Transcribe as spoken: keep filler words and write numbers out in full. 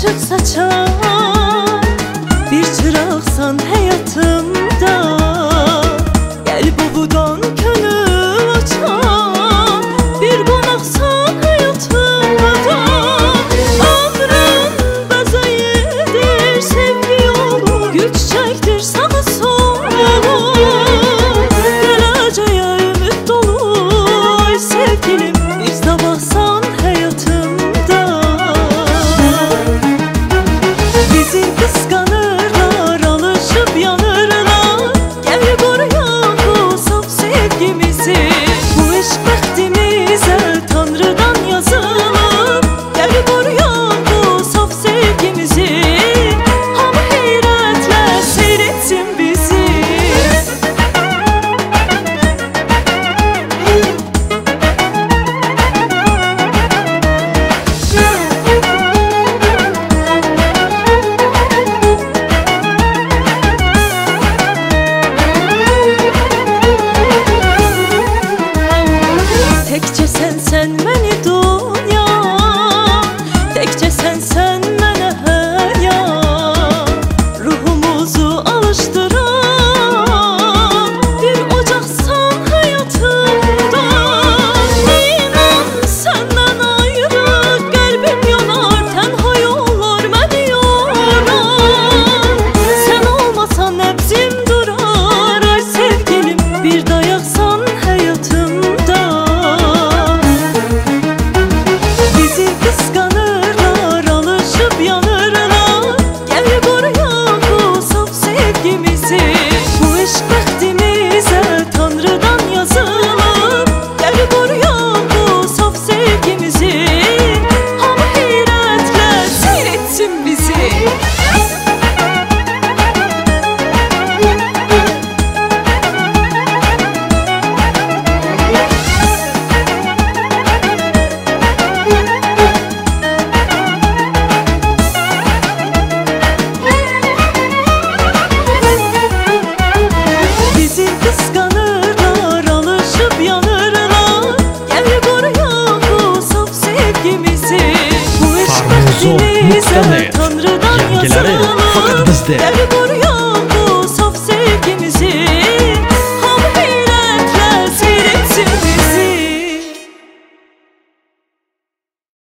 ışık saçan bir çıraqsan hayatımda. Gel babudan könül açan bir qonaqsan hayatımda. Ömrüm bəzəyidir, sevgi yolu güç çəkdir sağa sola. Gələcəyə ümid dolu ay sevgilim, bir sabahsan hayatımda. Bizi kıskanırlar, alışıp yanırlar. Gel koruyan bu saf sevgimizi. Bu aşk bəxtimizə Tanrıdan yazılıb. Gel koruyan bu saf sevgimizi. Hamı heyrətlə seyretsin bizi. Tekçe sen sen məni dünya, tekçe sen sen mənə həyat. Ruhumuzu alıştıran bir ocaqsan hayatımda. İnan səndən ayrı qəlbim yanar, tənha yollar məni yorar. Sən olmasan nəbzim durar ay sevgilim, bir dayaqsan hayatımda. Bizi kıskanırlar, alışıp yanırlar. Gel koruyan bu saf sevgimizi. Bu aşk bəxtimizə Tanrıdan yazılıb. Gel koruyan bu saf sevgimizi. Hamı heyrətlə seyretsin bizi. Bizi kıskanırlar, alışıp yanırlar. Gel koruyan bu saf sevgimizi. Bu aşk Farmuzo bəxtimizə nokta net. Tanrıdan Yengileri yazılıb. fakat bizde. Gel